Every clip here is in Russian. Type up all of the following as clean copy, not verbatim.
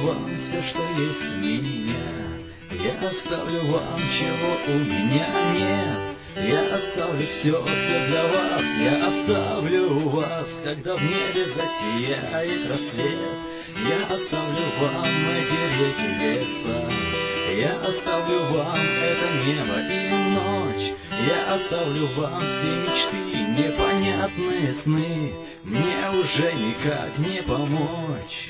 вам все, что есть у меня. Я оставлю вам, чего у меня нет. Я оставлю все, все для вас. Я оставлю вас, когда в небе засияет рассвет. Я оставлю вам эти реки, леса. Я оставлю вам это небо и ночь. Я оставлю вам все мечты, непонятные сны. Мне уже никак не помочь.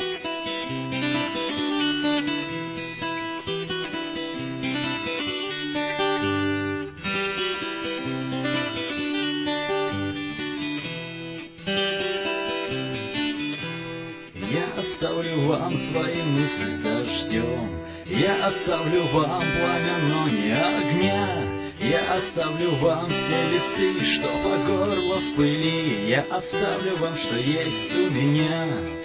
Я оставлю вам свои мысли с дождем. Я оставлю вам пламя, но не огня. Я оставлю вам все листы, что по горло в пыли. Я оставлю вам, что есть у меня.